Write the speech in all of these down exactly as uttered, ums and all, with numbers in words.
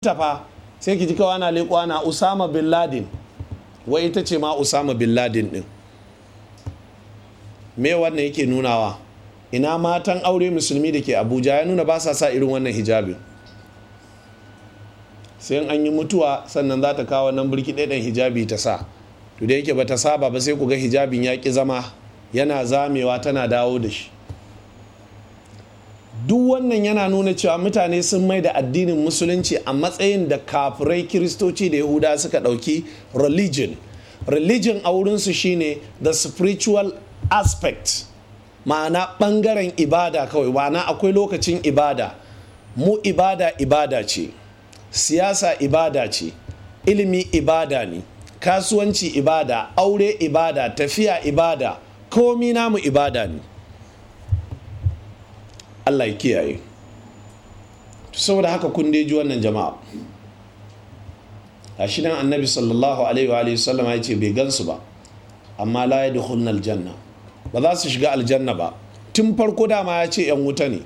tafa sai ki ji kawai ana leƙo ana Usama bin Laden, wai ita ce ma Usama bin Laden din. Me wannan yake nunawa? Ina matan aure musulmi da ke Abuja ya nuna ba sa sa irin wannan hijabin. Sai an yi mutuwa sannan za ta kawo nan burki ɗaiɗan hijabi ta sa. To da yake ba ta saba ba sai ku ga hijabin ya ƙi zama, yana zamewa tana dawo da shi. Duk wannan yana nuna cewa mutane sun mai da addinin musulunci a matsayin da kafirai, kiristoci da yahuda suka ɗauki religion. Religion a wurinsu shine the spiritual aspect, ma'ana ɓangaren ibada kawai, ma'ana akwai lokacin ibada. Mu ibada ibada ce, siyasa ibada ce, ilimi ibada ne, kasuwanci ibada, aure ibada, tafiya ibada, komi namu ibada ne. Allah ya kiyaye. Saboda haka kun dai ji wannan jama'a. Gashi nan Annabi sallallahu alaihi wa alihi sallam ya ce bai gansu ba, amma la yadkhulnal janna, ba za su shiga aljanna ba. Tun farko dama ya ce yan wuta ne.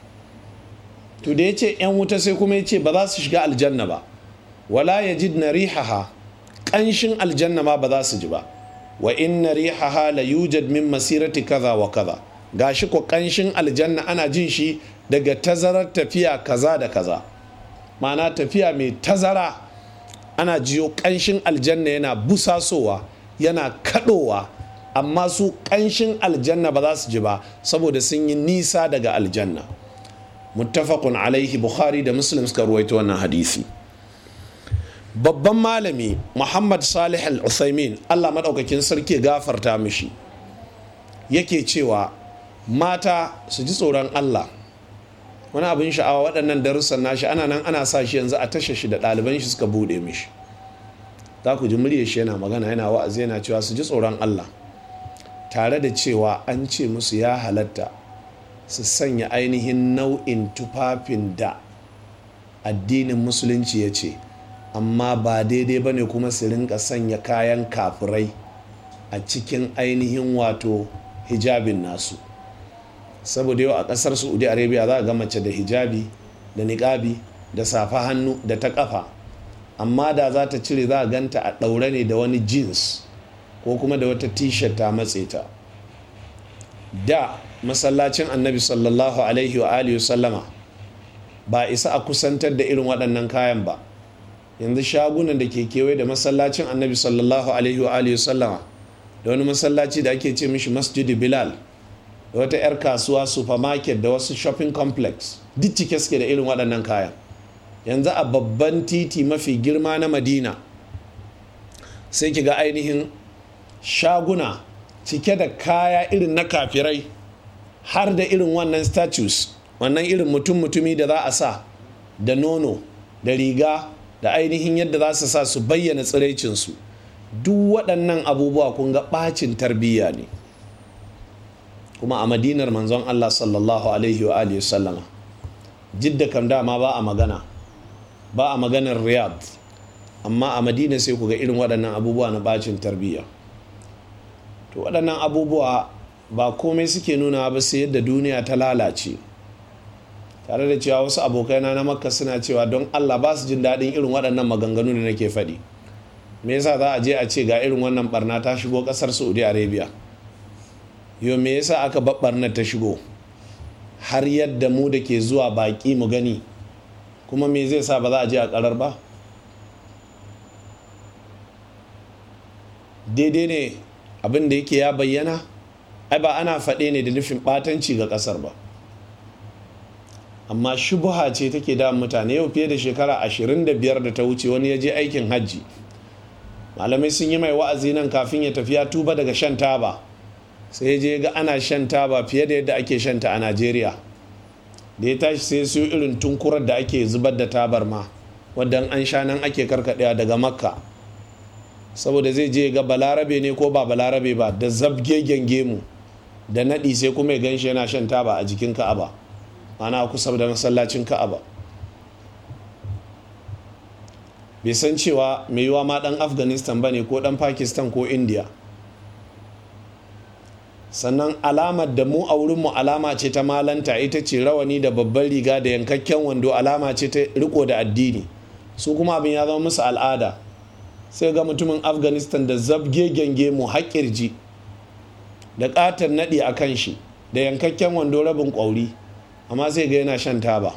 To da ya ce yan wuta sai kuma ya ce ba za su shiga aljanna ba. Wala yajidna rihaha, kanshin aljanna ma ba za su ji ba. Wa inna rihaha la yujad min masirati kaza wa kaza. Gashi ko kanshin aljanna ana jin shi daga tazarar tafiya kaza da kaza, ma'ana tafiya mai tazara ana jiyo kanshin aljanna yana busasowa, yana kadowa, amma su kanshin aljanna ba za su ji ba saboda sun yi nisa daga aljanna. Muttafaqun alaihi, Bukhari da Muslim suka ruwaito wannan hadisi. Babban malami Muhammad Salih al-Uthaymin, Allah madaukakin sarki gafarta mishi, yake cewa mata su ji tsoron Allah. Wani abin sha'awa, waɗannan darussan nashi ana nan ana sa shi yanzu a tashar shi da ɗaliban shi suka buɗe mishi. Za ku ji muryar shi yana magana, yana wa'azi, yana cewa su ji tsoron Allah, tare da cewa an ce musu ya halatta su sanya ainihin nau'in tufafin da addinin musulunci ya ce, amma ba daidai ba ne kuma su rinka sanya kayan kafirai a cikin ainihin wato hijabin nasu. Saboda yau a kasar Saudi Arabia za a ga mace da hijabi da niqabi da safa hannu da ta kafa, amma da za ta cire za a ganta a ɗaure ne da wani jeans ko kuma da wata t-shirt ta matse ta. Da masallacin Annabi sallallahu alaihi wa alihi sallama ba isa a kusantar da irin waɗannan kayan ba. Yanzu shagunan da ke kewaye da masallacin Annabi sallallahu alaihi wa alihi sallama da wani masallaci da ake ce mishi Masjidi Bilal, da wata 'yar kasuwa, supermarket, da wasu shopping complex, duk cike suke da irin waɗannan kayan. Yanzu a babban titi mafi girma na Madina sai ki ga ainihin shaguna cike da kaya irin na kafirai, har da irin wannan statues, wannan irin mutum-mutumi da za a sa da nono da riga da ainihin yadda za su sa su bayyana tsiraicinsu. Duk waɗannan abubuwa kun ga ɓacin tarbiyya ne. Kuma a madinar manzon Allah sallallahu alaihi wa alihi sallama, Jidda kam dama ba a magana, ba a maganar Riyadh, amma a Madina sai ku ga irin waɗannan abubuwa na bacin tarbiyya. To waɗannan abubuwa ba komai suke nuna ba sai yadda duniya ta lalace. Tare da cewa wasu abokaina na Makka suna cewa don Allah ba su jin daɗin irin waɗannan maganganu da nake faɗi. Me yasa za a je a ce ga irin wannan barna ta shigo ƙasar Saudi Arabia? Yo me yasa aka babbarnar ta shigo har yadda mu da ke zuwa baki mu gani, kuma me zai sa ba za a je a karar ba? Daidai ne abin da yake ya bayyana? Ai ba ana faɗe ne da nufin ɓatanci ga ƙasar ba, amma shubuha ce take da mutane. Yau fiye da shekara ashirin da biyar da ta wuce wani ya je aikin hajji, malamai sun yi mai wa'azi nan kafin ya tafi, ya tuba daga shan taba, sai je ga ana shan taba fiye da yadda ake shanta a Najeriya. Da ya tashi sai su irin tunkurar da ake zubar da tabar ma, wadda an sha nan ake karkaɗewa daga Makka, saboda zai je ga balarabe ne ko ba balarabe ba, da zabgegen gemu da naɗi, sai kuma ya ganshi yana shan taba a jikin Ka'aba, ana kusa da masallacin Ka'aba. Bai san cewa mai yiwa ma ɗan Afghanistan ba ne ko ɗan Pakistan ko India. Sannan alamar da mu a wurinmu alama ce ta malanta, ita ce rawani da babban riga da yankakken wando, alama ce ta riko da addini. su kuma abin ya zama musu al'ada. Sai ga mutumin Afghanistan da zabge genge mu haƙirji da ƙaton naɗi a kan shi da yankakken wando rabin ƙwauri, amma sai ga yana shan taba.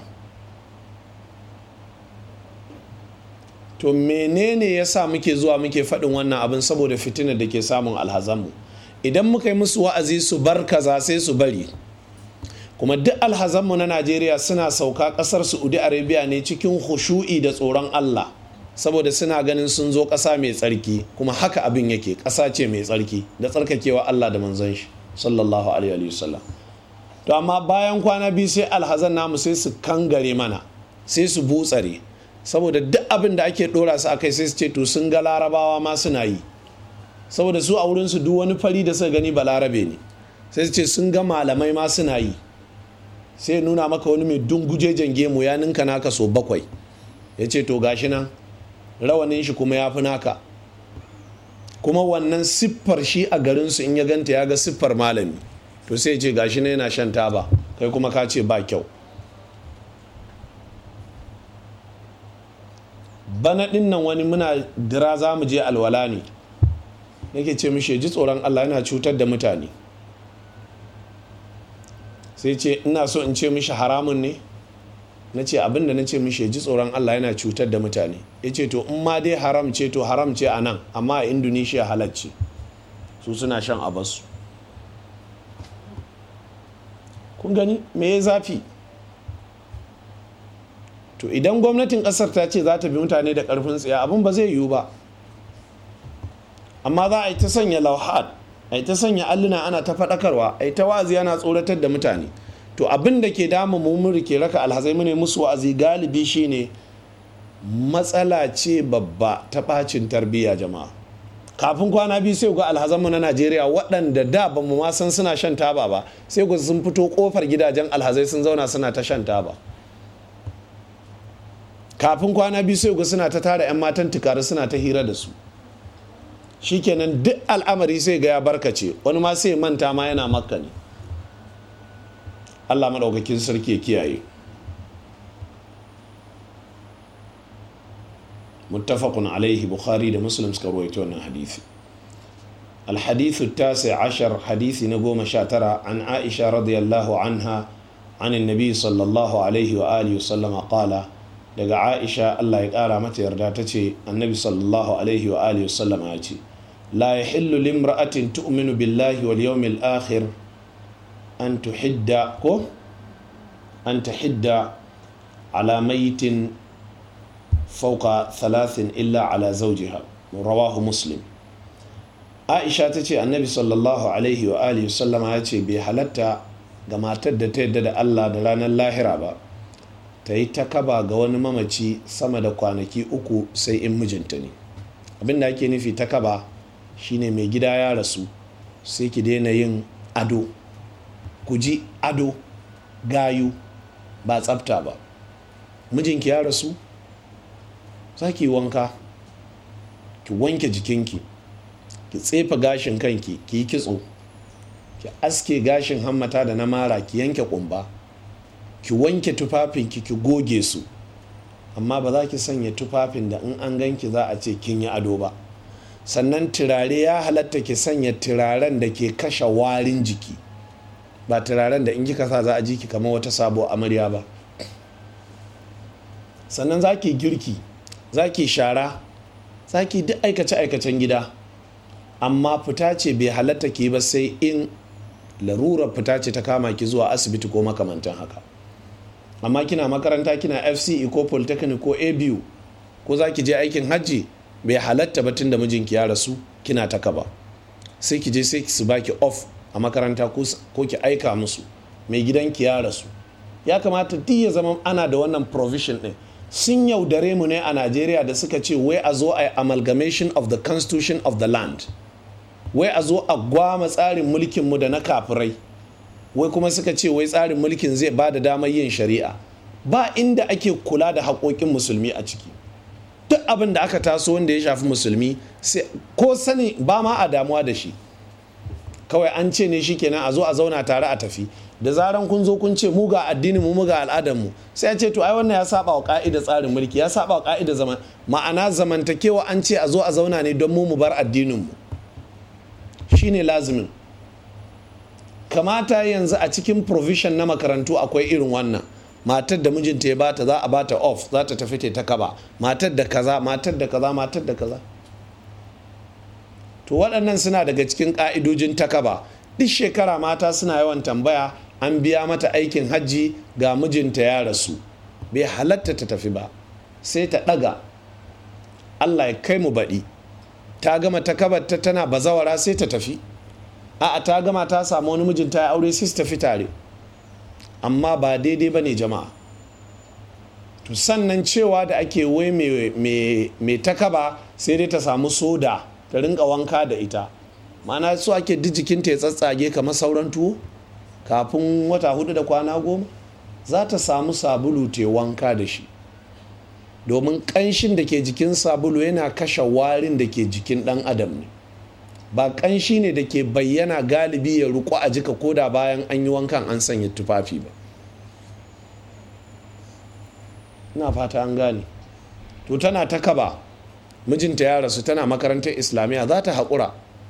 To menene ya sa muke zuwa muke faɗin wannan abin? Saboda fitinar da ke samun alhazanmu. Idan muka yi musu wa'azi su bar kaza sai su bari. Kuma duk alhazanmu na Najeriya suna sauka ƙasar Saudi Arabia ne cikin khushu'i da tsoron Allah, saboda suna ganin sun zo ƙasa mai tsarki, kuma haka abin yake, ƙasa ce mai tsarki da tsarkakewa Allah da manzon shi sallallahu alaihi wasallam. To amma bayan kwana biyu sai alhazan namu sai su kangare mana, sai su butsare, saboda duk abin da ake dora su akai sai su ce to sun ga larabawa ma suna yi, saboda su a wurin su duk wani fari da suka gani ba larabe ne. Sai su ce sun ga malamai ma suna yi, sai nuna maka wani mai dunguje jange mu ya ninka naka so bakwai, ya ce to gashi nan rawanin shi kuma ya fi naka, kuma wannan siffar shi a garinsu in ya ganta ya ga siffar malami, to sai ce gashi ne yana shan taba, kai kuma ka ce ba kyau. Bana ɗin nan wani muna dira za mu je alwala ne, nake ce mishi ji tsoron Allah yana cutar da mutane. Sai ce ina so in ce mishi haramun ne, na ce abinda na ce mishi ji tsoron Allah yana cutar da mutane. Ya ce to in ma dai haram ce to haram ce a nan, amma a Indonesia halacce, su suna shan abasu. Kun gani me ya zafi? To idan gwamnatin kasar ta ce za ta bi mutane da karfin tsiya, abin ba zai yiwu ba. Amma za a yi ta sanya lauhat, a yi ta sanya alluna ana ta faɗakarwa, a yi ta wa'azi ana tsoratar da mutane. To abin da ke damu mu ke raka alhazai mu ne musu wa'azi galibi shine matsala ce babba ta bacin tarbiyya jama'a. Kafin kwana biyu sai ga alhazanmu na Najeriya waɗanda da ba mu ma san suna shan taba ba, sai ga sun fito kofar gidajen alhazai sun zauna suna ta shan taba. Kafin kwana biyu sai ga suna ta tara 'yan matan tukari suna ta hira da su. Shikenan duk al'amari sai ga ya barkace, wani ma sai manta ma yana Makka ne. Allah maɗaukakin sarki ya kiyaye. Muttafaqun alaihi, Bukhari da Muslim suka rawaito wannan hadisi. Al-hadithu at-tasi' ashar, hadisi na goma sha tara, an Aisha radiyallahu anha an annabi sallallahu alaihi wa alihi wasallama qala, daga Aisha Allah ya kara mata yarda tace annabi sallallahu alaihi wa alihi wasallama ya ce la yahillu limra'atin tu'minu billahi wal yawmil akhir an tuhidda ko an tahidda ala maitin fauka thalathin illa ala zawjiha, rawahu Muslim. Aisha ta ce annabi sallallahu alaihi wa alihi sallama ya ce bai halatta ga matar da ta yadda da Allah da ranar lahira ba ta yi takaba ga wani mamaci sama da kwanaki uku sai in mijinta ne. Abinda ake nufi takaba shine mai gida ya rasu sai ki daina yin ado, ku ji ado, gayu, ba tsafta ba. Mijinki ya rasu, za ki wanka, ki wanke jikinki, ki tsefa gashin kanki, ki yi kitso, ki aske gashin hammata da na mara, ki yanke kumba, ki wanke tufafinki, ki goge su. Amma ba za ki sanya tufafin da in an ganki za a ce kin yi ado ba. Sannan turare ya halatta ki sanya turaren da ke kashe warin jiki, ba turaren da in kika sa za a ji ki kamar wata sabuwar amarya ba. Sannan za ki girki, za ki shara, za ki duk aikace-aikacen gida, amma fita ce bai halatta ki ba sai in larurar fita ce ta kama ki zuwa asibiti ko makamantan haka. Amma kina makaranta, kina F C E ko Polytechnic ko A B U, ko za ki je aikin hajji, bai halatta ba tun da mijinki ya rasu kina ta kaba. Sai ki je sai ki su baki off a makaranta ko ki aika musu mai gidanki ya rasu. Ya kamata duk ya zama ana da wannan provision ɗin. Sun yaudare mu ne a Najeriya da suka ce wai a zo a amalgamation of the constitution of the land, wai a zo a gwama tsarin mulkinmu da na kafirai, wai kuma suka ce wai tsarin mulkin zai ba da damar yin shari'a. Ba inda ake kula da haƙoƙin musulmi a ciki. Duk abin da aka taso wanda ya shafi musulmi ko sani ba ma a damuwa da shi, kawai an ce ne shi kenan a zo a zauna tare a tafi. da zaran kun zo kun ce mu ga addini mu mu ga al'adar mu sai ya ce to ai wannan ya saba wa ka'idar tsarin mulki, ya saba wa ka'idar zaman, ma'ana zamantakewa an ce a zo a zauna ne don mu mu bar addinin mu, shine lazimin. Kamata yanzu a cikin provision na makarantu akwai irin wannan, matar da mijinta ya bata za a bata off, za ta tafi ta kaba, matar da kaza matar da kaza matar da kaza. To waɗannan suna daga cikin ƙa'idojin takaba. Duk shekara mata suna yawan tambaya, an biya mata aikin hajji ga mijinta ya rasu, bai halatta ta tafi ba, sai ta ɗaga Allah ya kai mu baɗi, ta gama takabarta tana bazawara sai ta tafi, a'a ta gama ta samu wani mijinta ya aure sai su tafi tare. Amma ba daidai ba ne jama'a. To sannan cewa da ake wai mai takaba sai dai ta samu soda ta rinka wanka da ita, ma'ana su ake duk jikinta ya tsatsage kamar sauran tuwo kafin wata hudu da kwana goma. Za ta samu sabulu ta wanka da shi, domin ƙanshin da ke jikin sabulu yana kashe warin da ke jikin ɗan adam ne, ba ƙanshi ne da ke bayyana galibi ya ruku a jika koda bayan an yi wankan an sanya tufafi ba. ina fata an gane. To tana ta kaba, mijinta ya rasu, tana makarantar islamiyya, za ta haƙura.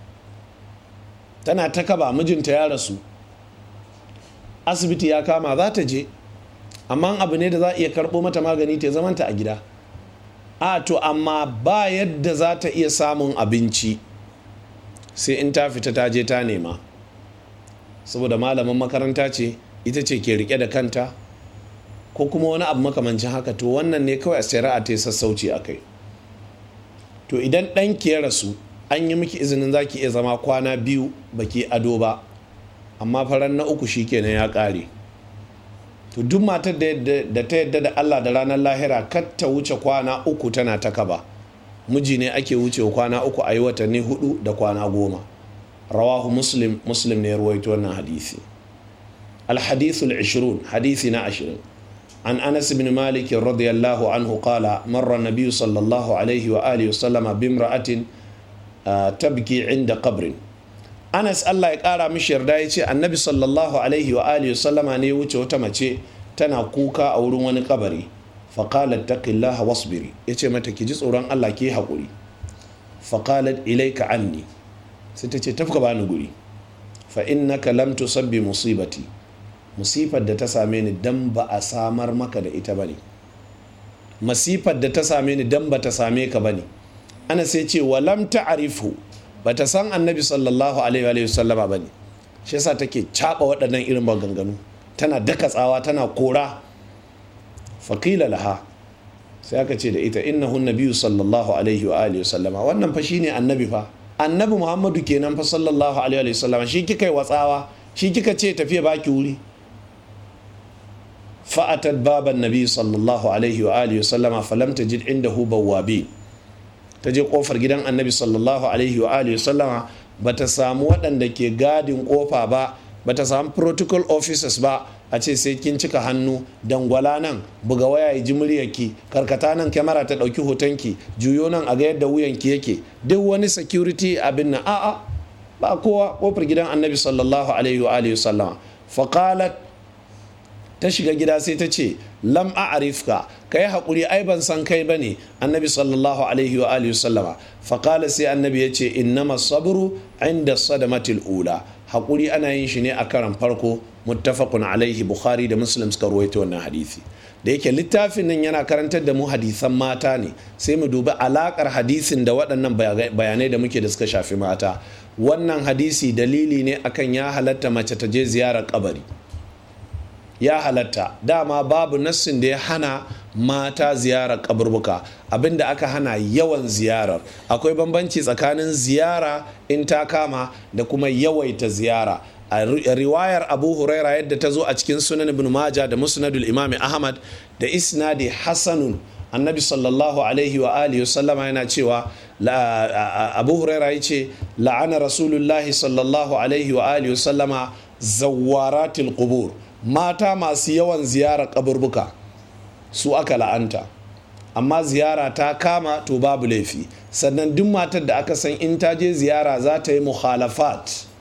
Tana ta kaba, mijinta ya rasu, asibiti ya kama, za ta je, amma abu ne da za a iya karɓo mata magani ta zamanta a gida. A to amma ba yadda za ta iya samun abinci sai in ta fita ta je ta nema, saboda malamin makaranta ce, ita ce ke rike da kanta, ko kuma wani abu makamancin haka. To wannan ne kawai a shari'a ta yi sassauci a kai. To idan ɗanki ya rasu, an yi miki izinin za ki iya zama kwana biyu baki ado ba, amma faran na uku shikenan ya ƙare. To duk matar da ta yadda da Allah da ranar lahira kar ta wuce kwana uku tana ta kaba. Miji ne ake wucewa kwana uku a yi watanni hudu da kwana goma. Rawahu Muslim, Muslim ne ya ruwaito wannan hadisi. Al-hadithul ishirun, hadisi na ashirin. An Anas bin Malik radiyallahu anhu qala marra an-nabiy sallallahu alaihi wa alihi wa sallama bimra'atin tabki inda qabrin. Anas Allah ya kara mishi yarda ya ce annabi sallallahu alaihi wa alihi wa sallama ne wuce wata mace tana kuka a wurin wani kabari. Faqalat taqillaha wasbiri, yace mata ki ji tsoron Allah ki haƙuri. Faqalat ilayka anni, sai ta ce tafka bani guri. Fa innaka lam tusabbi musibati, musifar da ta same ni dan ba a samar maka da ita bane, masifar da ta same ni dan ba ta same ka bane. Ana sai ce wa lam ta'rifu, bata san annabi sallallahu alaihi wa sallama bane, shi yasa take caba waɗannan irin maganganu, tana daka tsawa, tana kora. Faqila laha, sai aka ce da ita innahu nabiyyu sallallahu alaihi wa alihi sallama, wannan fa shine annabi fa, annabi Muhammadu kenan fa sallallahu alaihi wa sallama, shi kika yi watsawa, shi kika ce tafiya baki wuri. Fa'atat baban nabi sallallahu alaihi wa alihi sallama falam tajid indahu bawwabin, ta je kofar gidan annabi sallallahu alaihi wa alihi sallama, bata samu waɗanda ke gadin kofa ba, bata samu protocol officers ba, a ce sai kin cika hannu, dangwala nan, buga waya ya ji muryarki, karkata nan kyamara ta ɗauki hotonki, juyo nan a ga yadda wuyanki yake, duk wani security abin nan, a'a ba kowa kofar gidan annabi sallallahu alaihi wa alihi sallama. Faqalat, ta shiga gida sai ta ce lam a'rifka, kai hakuri ai ban san kai bane annabi sallallahu alaihi wa alihi sallama. Faqala, sai annabi ya ce innama sabru inda sadamatil ula, hakuri ana yin shi ne a karan farko. Muttafaqun alaihi, Bukhari da Muslim suka ruwaito wannan hadisi. Da yake littafin nan yana karantar da mu hadisan mata ne, sai mu dubi alakar hadisin da waɗannan bayanai da muke da suka shafi mata. Wannan hadisi dalili ne akan ya halatta mace ta je ziyarar kabari, ya halatta. Dama babu nassin da ya hana mata ziyarar kaburbuka, abinda aka hana yawan ziyarar. Akwai bambanci tsakanin ziyara in ta kama da kuma yawaita ziyara. A riwayar Abu Huraira yadda ta zo a cikin Sunan Ibn Majah da Musnadul Imam Ahmad da isnadi hasanun, annabi sallallahu alaihi wa alihi wa sallama yana cewa, Abu Huraira yace la'ana rasulullahi sallallahu alaihi wa alihi wa sallama zawaratil qubur, mata masu yawan ziyara kaburbuka su aka la'anta. Amma ziyara ta kama to babu laifi. Sannan duk matar da aka san in ta je ziyara za ta yi mukhalafat,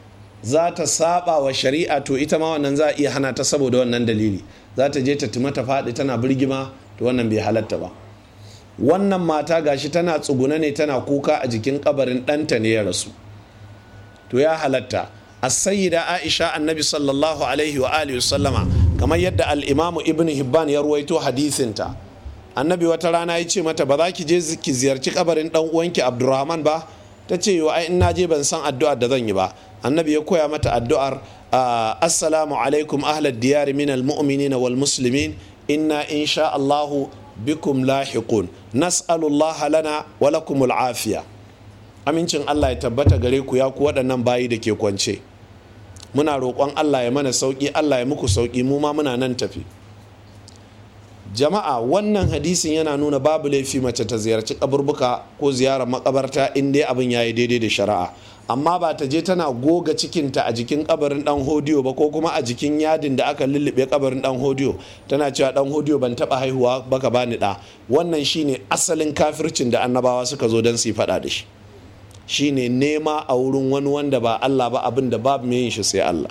za ta saba wa shari'a, to ita ma wannan za a iya hana ta saboda wannan dalili. Za ta je ta tuma ta faɗi tana birgima, to wannan bai halatta ba. Wannan mata gashi tana tsuguna ne tana kuka a jikin kabarin ɗanta ne ya rasu, to ya halatta. As-sayyida Aisha annabi sallallahu alaihi wa alihi wasallama, kamar yadda al-imamu ibn Hibban ya ruwaito hadisinta, annabi wata rana ya ce mata ba za ki je ki ziyarci kabarin dan uwanki Abdurrahman ba? Ta ce yo ai in na je ban san addu'ar da zan yi ba. Annabi ya koya mata addu'ar assalamu alaikum ahlad diyar min al-mu'minina wal muslimin inna insha Allahu bikum lahiqun nas'alullaha lana wa lakumul afiya. Amincin Allah ya tabbata gare ku ya ku waɗannan bayi da ke kwance, muna roƙon Allah ya mana sauƙi, Allah ya muku sauƙi, mu ma muna nan tafi. Jama'a, wannan hadisin yana nuna babu laifi mace ta ziyarci kaburbuka ko ziyarar makabarta in dai abin yayi daidai da shari'a, amma ba ta je tana goga cikinta a jikin kabarin dan hodiyo ba, ko kuma a jikin yadin da aka lullube kabarin dan hodiyo tana cewa dan hodiyo ban taba haihuwa baka bani da. Wannan shine asalin kafircin da annabawa suka zo don su yi fada da shi, shine nema a wurin wani wanda ba Allah ba, abin da babu mai yin shi sai Allah.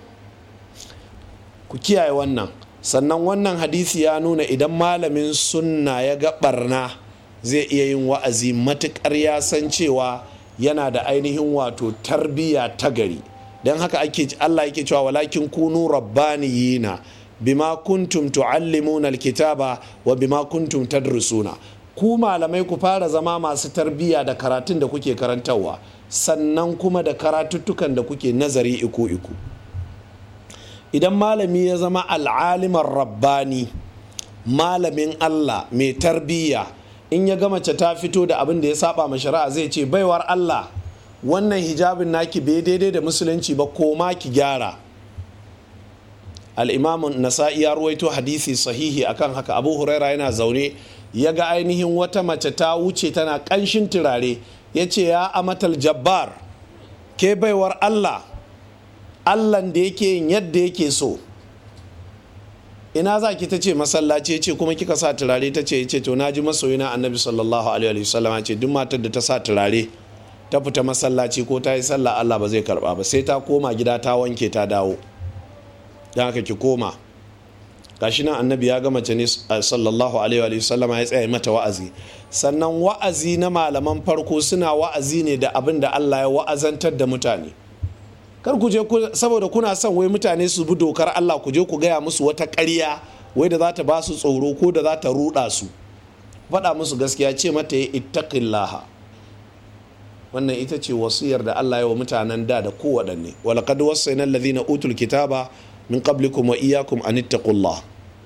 Ku kiyaye wannan. Sannan wannan hadisi ya nuna idan malamin sunna ya ga barna zai iya yin wa'azi matukar ya san cewa yana da ainihin wato tarbiyya ta gari. Don haka ake Allah yake cewa walakin kunu rabbaniyina bima kuntum tuallimuna alkitaba wa bima kuntum tadrusuna. Ku malamai ku fara zama masu tarbiyya da karatun da kuke karantarwa, sannan kuma da karatuttukan da kuke nazari iku iku. Idan malami ya zama al'alimar rabbani, malamin Allah mai tarbiyya, in ya ga mace ta fito da abin da ya saba ma shari'a zai ce baiwar Allah wannan hijabin naki bai daidai da musulunci ba, koma ki gyara. Al-Imam Nasa'i ya ruwaito hadisi sahihi akan haka. Abu Huraira yana zaune ya ga ainihin wata mace ta wuce tana kanshin turare, ya ce ya amatal jabbar, ke baiwar Allah, Allahn da yake yin yadda yake so, ina za ki? Ta ce masallaci. Ce kuma kika sa turare? Ta ce ce to naji masoyina annabi sallallahu alaihi wasallam ce duk matar da ta sa turare ta fita masallaci ko ta yi sallah Allah ba zai karba ba, sai ta koma gida ta wanke ta dawo. don haka ki koma. Gashi nan annabi ya gama ce ne sallallahu alaihi wasallam ya tsaya mata wa'azi. Sannan wa'azi na malaman farko suna wa'azi ne da abin da Allah ya wa'azantar da mutane. Kar ku je saboda kuna son wai mutane su bi dokar Allah, ku je ku gaya musu wata ƙarya wai da za ta ba su tsoro ko da za ta ruɗa su. Faɗa musu gaskiya, ce mata ya ittaqillaha. Wannan ita ce wasiyar da Allah ya wa mutanen da da kowaɗanne. Walaqad wassayna alladhina utul kitaba min qablikum wa iyyakum an ittaqullah.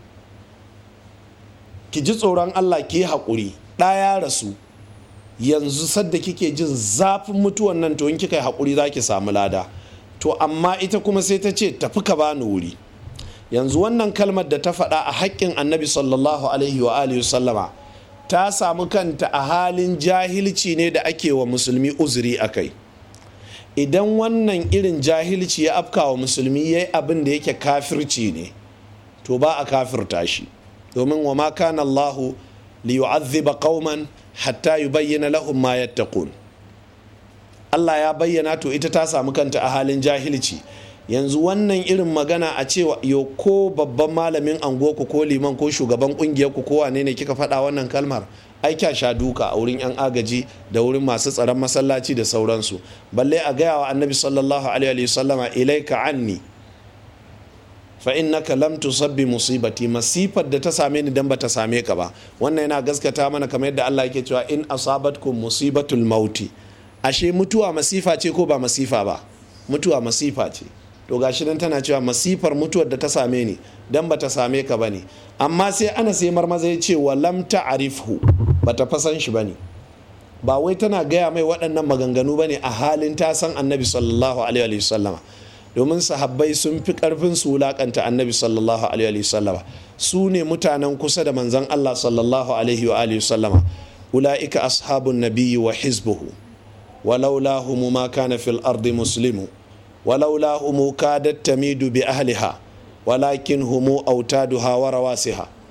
Ki ji tsoron Allah, ki yi haƙuri. Ɗa ya rasu, yanzu sadda kike jin zafin mutuwan nan, to in kika yi haƙuri za ki samu lada. To amma ita kuma sai ta ce tafi ka bani wuri. Yanzu wannan kalmar da ta faɗa a haƙƙin annabi sallallahu alaihi wa alihi sallama ta samu kanta a halin jahilci ne da ake wa musulmi uzuri a kai. Idan wannan irin jahilci ya afka wa musulmi ya yi abin da yake kafirci ne, to ba a kafirta shi. Domin wa ma kana Allahu li yu'adhiba qauman hatta yubayyana lahum ma yattaqun. Allah ya bayyana, to ita ta samu kanta a halin jahilci. Yanzu wannan irin magana a cewa yo ko babban malamin angoku ko liman ko shugaban kungiyar ku ko wane ne kika faɗa wannan kalmar, ai kya sha duka a wurin yan agaji da wurin masu tsaron masallaci da sauransu. Balle a gaya wa annabi sallallahu alaihi wa sallama ilaika anni fa innaka lam tusabbi musibati, masifar da ta same ni dan bata same ka ba. Wannan yana gaskata mana kamar yadda Allah yake cewa in asabatkum musibatul mauti. Ashe mutuwa masifa ce ko ba masifa ba? Mutuwa masifa ce. To gashi nan tana cewa masifar mutuwar da ta same ni dan bata same ka bane. Amma sai ana sai marmaza ya ce wa lam ta'rifhu, bata fasan shi bane. Ba wai tana gaya mai waɗannan maganganu bane a halin ta san annabi sallallahu alaihi wasallama. Domin sahabbai sun fi karfin su wulakanta annabi sallallahu alaihi wasallama. Su ne mutanen kusa da manzon Allah sallallahu alaihi wa alihi wasallama. Ulaika ashabun nabiyyi wa hizbuhu. ولولاهم ما كان في الأرض مسلم ولولاهم كادت تميد بأهلها ولكن هم أوتادها ورواسها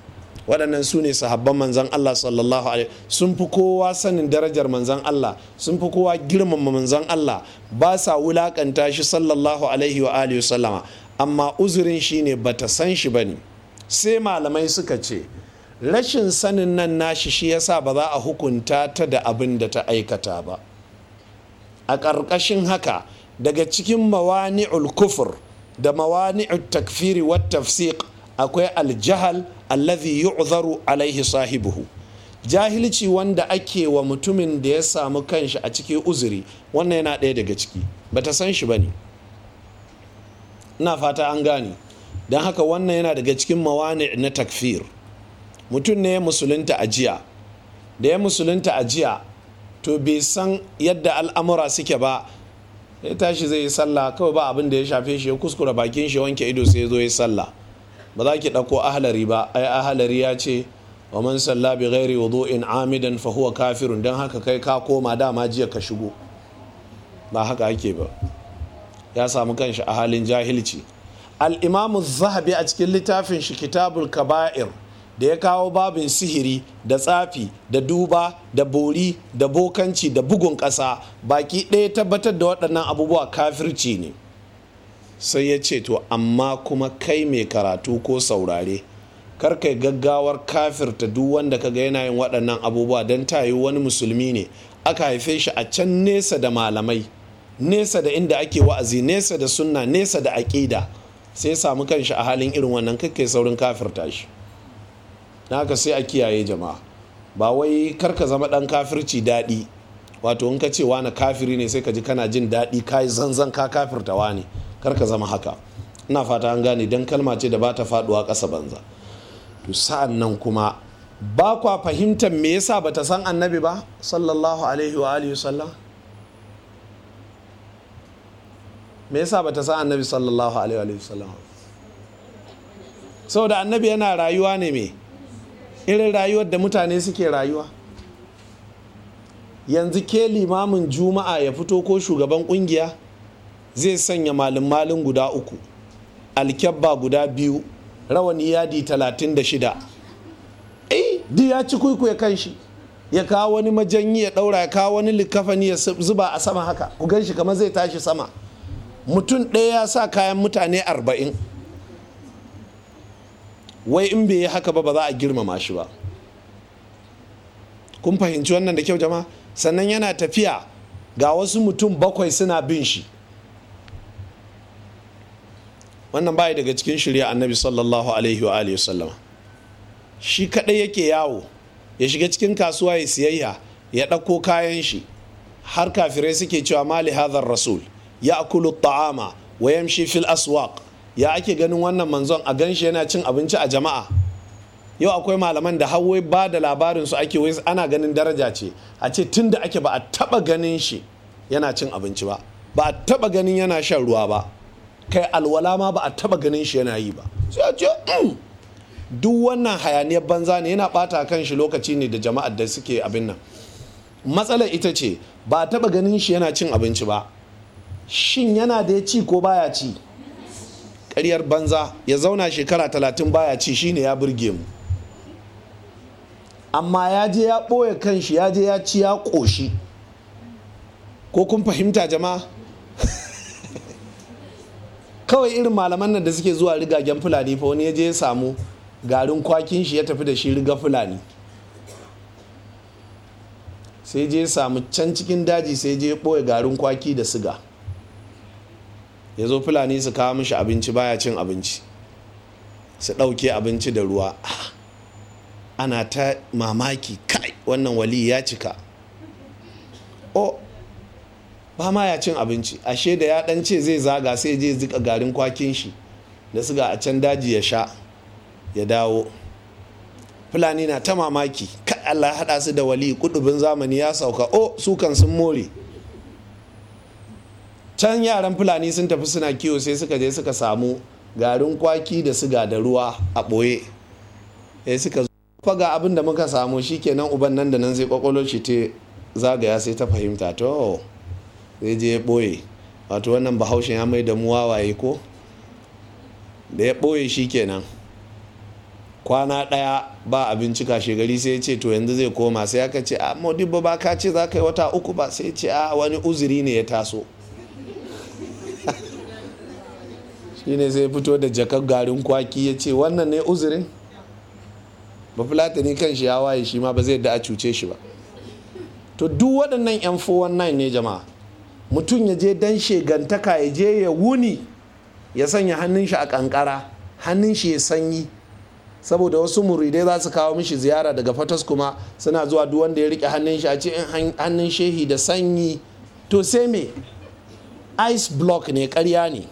waɗannan su ne sahabban manzan Allah sallallahu alaihi, sun fi kowa sanin darajar manzan Allah, sun fi kowa girmama manzan Allah, ba sa wulakanta shi sallallahu alaihi wa alihi sallama, amma uzurin shi ne bata san shi bane. Sai malamai suka ce rashin sanin nan nashi shi yasa ba za a hukunta ta da abin da ta aikata ba. A ƙarƙashin haka daga cikin mawani'ul kufur da mawani'ul takfiri wa tafsiq akwai aljahal allazi yu'zaru alaihi sahibuhu, jahilci wanda ake wa mutumin da ya samu kanshi a cikin uzuri, wannan yana ɗaya daga ciki, bata san shi bane. Ina fata an gane. Don haka wannan yana daga cikin mawani' na takfir. Mutum ne ya musulunta a jiya, da ya musulunta a jiya to bai san yadda al'amura suke ba, ya tashi zai yi sallah kawai ba abin da ya shafe shi, ya kuskura bakin shi, wanke ido sai ya zo ya sallah. Ba za ki ɗauko ahalari ba, ai ahalari ya ce wa man salla bi ghairi wudu'in amidan fa huwa kafirun, don haka kai ka koma dama jiya ka shigo. Ba haka ake ba. Ya samu kanshi a halin jahilci. Al-Imam Az-Zahabi a cikin littafin shi Kitabul Kaba'ir da ya kawo babin sihiri da tsafi da duba da bori da bokanci da bugun ƙasa, baki ɗaya tabbatar da waɗannan abubuwa kafirci ne. Sai ya ce to amma kuma kai mai karatu ko saurare, kar kai gaggawar kafirta duk wanda kaga yana yin waɗannan abubuwa, don ta yi wani musulmi ne aka haife shi a can nesa da malamai, nesa da inda ake wa'azi, nesa da sunna, nesa da aƙida, sai ya samu kanshi a halin irin wannan, kakkai saurin kafirta shi. Na haka sai a kiyaye jama'a, ba wai karka zama ɗan kafirci daɗi, wato in ka ce wani kafiri ne sai ka ji kana jin daɗi, ka yi zanzan ka kafirta wani, karka zama haka. Ina fata an gane, don kalma ce da ba ta faɗuwa ƙasa banza. To sa'an nan kuma ba kwa fahimtar me yasa bata san annabi ba sallallahu alaihi wa alihi wasallam? Me yasa bata san annabi sallallahu alaihi wa alihi wasallam? Saboda annabi yana rayuwa ne me irin rayuwar da mutane suke rayuwa. Yanzu ke limamin juma'a ya fito ko shugaban kungiya zai sanya malin malin guda uku, alkyabba guda biyu, rawani yadi talatin da shida, eh duk ya ci kuikuye kan shi, ya kawo wani majanyi ya daura, ya kawo wani likafani ya zuba a sama haka, ku gan shi kamar zai tashi sama. Mutum ɗaya ya sa kayan mutane arba'in, wai in bai yi haka ba ba za a girmama shi ba. Kun fahimci wannan da kyau jama'a? Sannan yana tafiya ga wasu mutum bakwai suna bin shi. Wannan bai daga cikin shirya annabi sallallahu alaihi wa alihi wasallama. Shi kadai yake yawo, ya shiga cikin kasuwa ya siyayya, ya ɗauko kayan shi, har kafirai suke cewa mali hadhar rasul ya akulu ta'ama wa yamshi fil aswaq. Ya ake ganin wannan manzon a ganshi yana cin abinci a jama'a? Yau akwai malaman da hawai ba da labarin su ake, wai ana ganin daraja ce, a ce tun da ake ba a taba ganin shi yana cin abinci ba, ba a taba ganin yana shan ruwa ba, kai alwala ma ba a taba ganin shi yana yi ba. Sai a ce mm. Duk wannan hayaniyar banza ne, yana bata kan shi lokaci ne da jama'ar da suke abin nan. Matsalar ita ce ba a taba ganin shi yana cin abinci ba, shin yana da ya ci ko baya ci? Ƙaryar banza. Ya zauna shekara talatin baya ci shine ya burge mu, amma ya je ya ɓoye kanshi, ya je ya ci ya ƙoshi. Ko kun fahimta jama'a? Kawai irin malaman nan da suke zuwa rigagen fulani fa, wani ya je ya samu garin kwakin shi ya tafi da shi riga fulani, sai je ya samu can cikin daji, sai je ya ɓoye garin kwaki da siga, ya zo fulani su kawo mishi abinci, baya cin abinci, su ɗauke abinci da ruwa. Ana ta mamaki, kai wannan wali ya cika. O ba ma ya cin abinci, ashe da ya ɗan ce zai zaga sai je zika garin kwakin shi da siga a can daji ya sha ya dawo. Fulani na ta mamaki, kai Allah ya haɗa su da wali, kudubin zamani ya sauka. O su kan sun more. Can yaran fulani sun tafi suna kiwo, sai suka je suka samu garin kwaki da siga da ruwa a ɓoye, sai suka zo faga abin da muka samu. Shikenan uban nan da nan sai kwakwalo shi ta zagaya, sai ta fahimta to zai je ya ɓoye. Wato wannan bahaushen ya mai da mu wawaye ko? Da ya ɓoye shikenan kwana ɗaya ba abinci kashe gari sai ya ce to yanzu zai koma, sai aka ce a Modibbo ba ka ce za ka yi wata uku ba, sai ce a wani uzuri ne ya taso. Shi ne sai fito da jakar garin kwaki ya ce wannan ne uzurin. Ba Fulatani kan shi ya waye, shi ma ba zai da a cuce shi ba. To duk waɗannan yan four one nine ne jama'a. Mutum ya je dan shegantaka, ya je ya wuni ya sanya hannun shi a kankara, hannun shi ya sanyi, saboda wasu muridai za su kawo mishi ziyara daga Fatas, kuma suna zuwa duk wanda ya rike hannun shi a ce in hannun shehi da sanyi. To sai me? Ice block ne, ƙarya ne.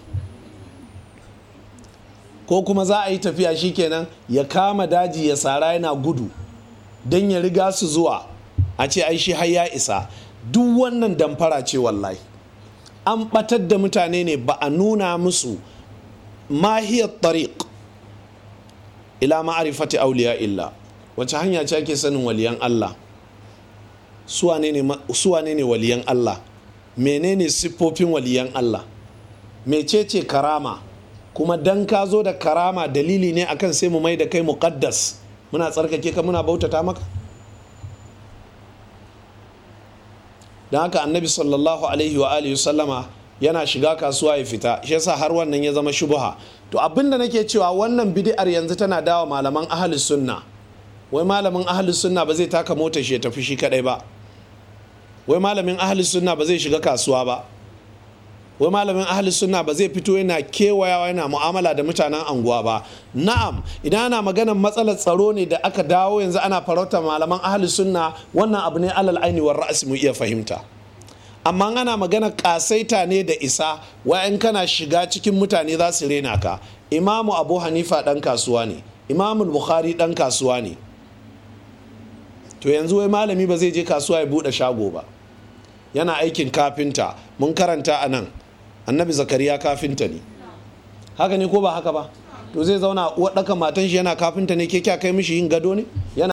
Ko kuma za a yi tafiya shikenan ya kama daji ya sara yana gudu don ya riga su zuwa, a ce ai shi har ya isa. Duk wannan damfara ce wallahi. An batar da mutane ne, ba a nuna musu mahiyar tariq ila ma'arifati auliya illa, wace hanya ce ake sanin waliyan Allah, suwane ne waliyan Allah, menene siffofin waliyan Allah, mecece karama, kuma dan ka zo da karama dalili ne akan sai mu mai da kai muqaddas, muna tsarkake ka, muna bautata maka. don haka annabi sallallahu alaihi wa alihi sallama yana shiga kasuwa ya fita, shi yasa har wannan ya zama shubha. To abinda nake cewa wannan bid'ar yanzu tana dawa malaman ahlus sunna. Wai malamin ahlus sunna ba zai taka motar shi ya tafi shi kadai ba. Wai malamin ahlus sunna ba zai shiga kasuwa ba. Wai malamin ahlus sunna ba zai fito yana kewayawa yana mu'amala da mutanen anguwa ba. Na'am, idan ana maganar matsalar tsaro ne da aka dawo yanzu ana farauta malaman ahlus sunna, wannan abu ne alal aini war ra'si mu iya fahimta. Amma ana magana kasaita ne da isa, wa'in kana shiga cikin mutane za su rena ka. Imamu Abu Hanifa dan kasuwa ne, Imamu Bukhari dan kasuwa ne. To yanzu wai malami ba zai je kasuwa ya bude shago ba, yana aikin kafinta. Mun karanta a nan annabi Zakariya kafinta ne, haka ne ko ba haka ba? To zai zauna uwar ɗakan matan shi yana kafinta ne, ke kya kai mishi yin gado ne?